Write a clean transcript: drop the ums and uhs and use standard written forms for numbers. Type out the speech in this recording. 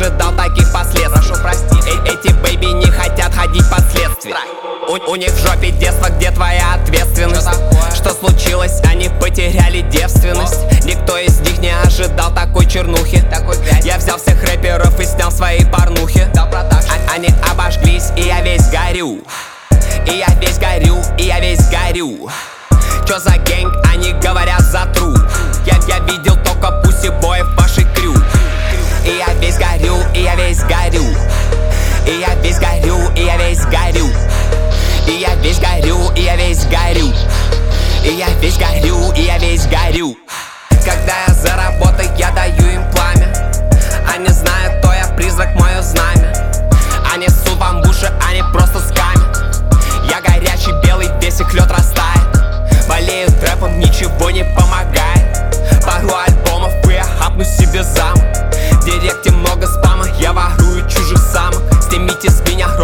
ожидал таких последствий. Прошу простить, эти бэйби не хотят ходить под следствие. У них в жопе детство, где твоя ответственность? Что случилось? Они потеряли девственность. Никто из них не ожидал такой чернухи. Я взял всех рэперов и снял свои порнухи. Они обожглись, и я весь горю. И я весь горю, и я весь горю. Чё за гэнг? Они говорят за тру. Я видел только пуси-боев в вашей крю. И я весь горю, и я весь горю. И я весь горю, и я весь горю. И я весь горю, и я весь горю. И я весь горю, и я весь горю. Когда я за работой, я даю им пламя. Они знают, то я призрак, мое знамя. Они ссут вам в уши, они просто скамят. Я горячий, белый, весь их лед растает. Болеют рэпом, ничего не помогает. Пару альбомов, и я хапну себе замок. В директе много спама, я ворую чужих самок. Снимите с меня